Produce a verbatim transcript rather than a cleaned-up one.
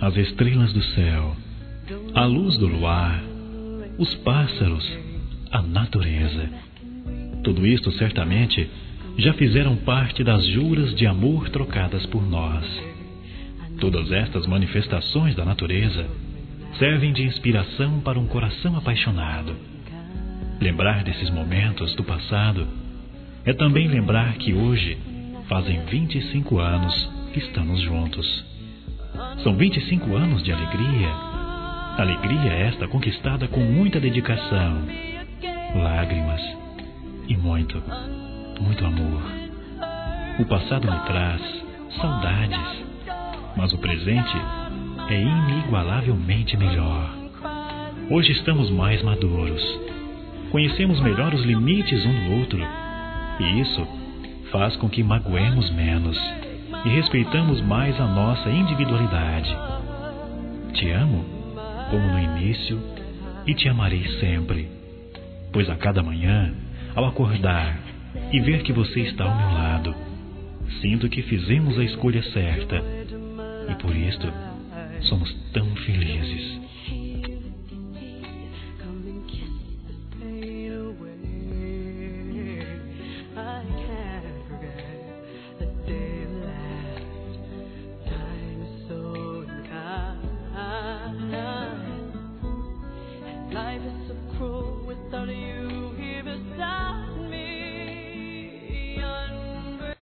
as estrelas do céu, a luz do luar, os pássaros, a natureza. Tudo isto certamente já fizeram parte das juras de amor trocadas por nós. Todas estas manifestações da natureza servem de inspiração para um coração apaixonado. Lembrar desses momentos do passado é também lembrar que hoje fazem vinte e cinco anos que estamos juntos. São vinte e cinco anos de alegria. Alegria esta conquistada com muita dedicação, lágrimas e muito, muito amor. O passado me traz saudades, mas o presente é inigualavelmente melhor. Hoje estamos mais maduros. Conhecemos melhor os limites um do outro, e isso faz com que magoemos menos e respeitamos mais a nossa individualidade. Te amo como no início e te amarei sempre, pois a cada manhã, ao acordar e ver que você está ao meu lado, sinto que fizemos a escolha certa e por isto somos tão felizes.